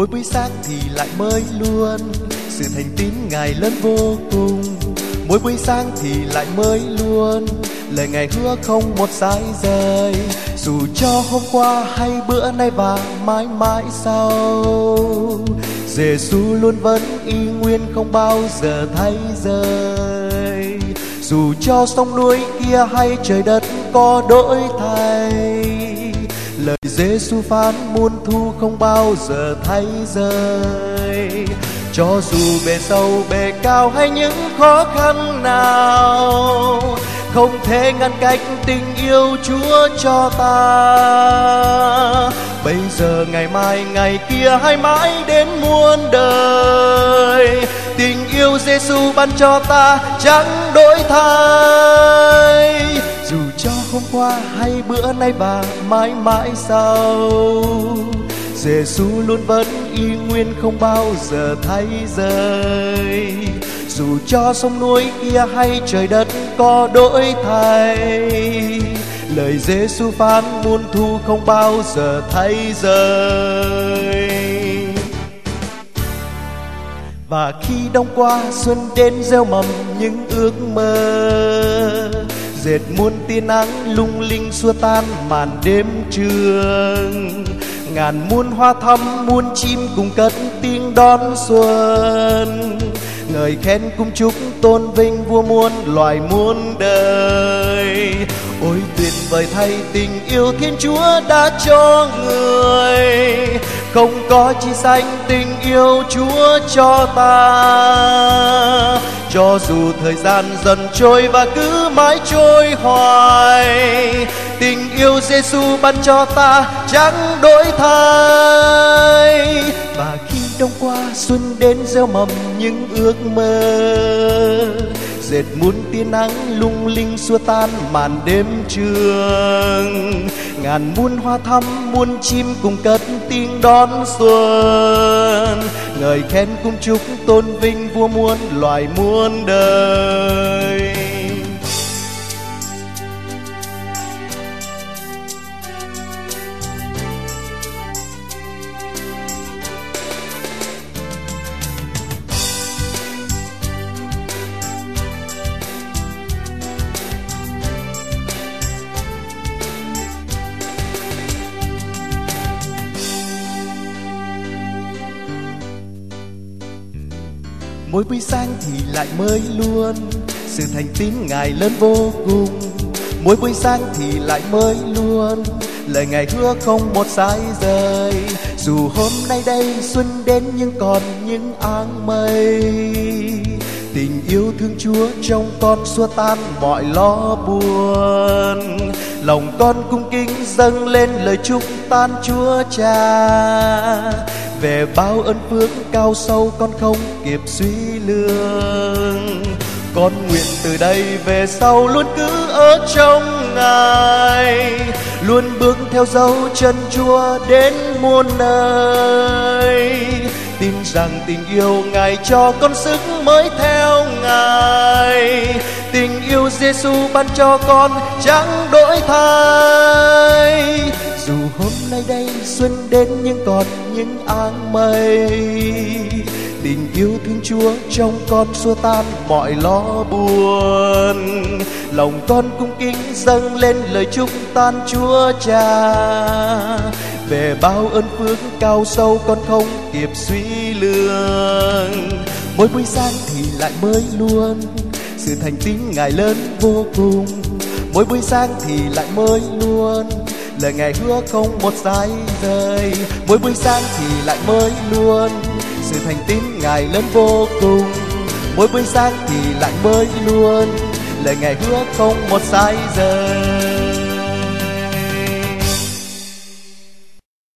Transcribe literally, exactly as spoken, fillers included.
Mỗi buổi sáng thì lại mới luôn, sự thành tín Ngài lớn vô cùng. Mỗi buổi sáng thì lại mới luôn, lời Ngài hứa không một sai rời. Dù cho hôm qua hay bữa nay và mãi mãi sau, Giêsu luôn vẫn y nguyên không bao giờ thay rời. Dù cho sông núi kia hay trời đất có đổi thay, lời Giêsu phán muôn thu không bao giờ thay rời. Cho dù bề sâu bề cao hay những khó khăn nào, không thể ngăn cách tình yêu Chúa cho ta. Bây giờ ngày mai ngày kia hay mãi đến muôn đời, tình yêu Giêsu ban cho ta chẳng đổi thay. Dù cho hôm qua hay bữa nay và mãi mãi sau, Giêsu luôn vẫn y nguyên không bao giờ thay rời. Dù cho sông núi kia hay trời đất có đổi thay, lời Giêsu phán muôn thu không bao giờ thay rời. Và khi đông qua xuân đến gieo mầm những ước mơ, dệt muôn tia nắng lung linh xua tan màn đêm trường. Ngàn muôn hoa thắm muôn chim cùng cất tiếng đón xuân, ngợi khen cung chúc tôn vinh vua muôn loài muôn đời. Ôi tuyệt vời thay tình yêu Thiên Chúa đã cho người, không có chi sánh tình yêu Chúa cho ta. Cho dù thời gian dần trôi và cứ mãi trôi hoài, tình yêu Giêsu ban cho ta chẳng đổi thay. Và khi đông qua xuân đến gieo mầm những ước mơ, dệt muôn tia nắng lung linh xua tan màn đêm trường. Ngàn muôn hoa thắm muôn chim cùng cất tiếng đón xuân, ngợi khen cung chúc tôn vinh vua muôn loài muôn đời. Mỗi buổi sáng thì lại mới luôn, sự thành tín Ngài lớn vô cùng. Mỗi buổi sáng thì lại mới luôn, lời Ngài hứa không một sai rời. Dù hôm nay đây xuân đến nhưng còn những áng mây, tình yêu thương Chúa trong con xua tan mọi lo buồn. Lòng con cung kính dâng lên lời chúc tan Chúa Cha, về bao ơn phước cao sâu con không kịp suy lường. Con nguyện từ đây về sau luôn cứ ở trong Ngài, luôn bước theo dấu chân Chúa đến muôn nơi. Tin rằng tình yêu Ngài cho con sức mới theo Ngài, tình yêu Giêsu ban cho con chẳng đổi thay. Dù hôm nay đây xuân đến nhưng còn những áng mây, tình yêu thương Chúa trong con xua tan mọi lo buồn. Lòng con cung kính dâng lên lời chúc tan Chúa Cha, về bao ơn phước cao sâu con không kịp suy lường. Mỗi buổi sáng thì lại mới luôn, sự thành tín Ngài lớn vô cùng. Mỗi buổi sáng thì lại mới luôn, lời Ngài hứa không một sai rời. Mỗi buổi sáng thì lại mới luôn, sự thành tín Ngài lớn vô cùng. Mỗi buổi sáng thì lại mới luôn, lời Ngài hứa không một sai rời.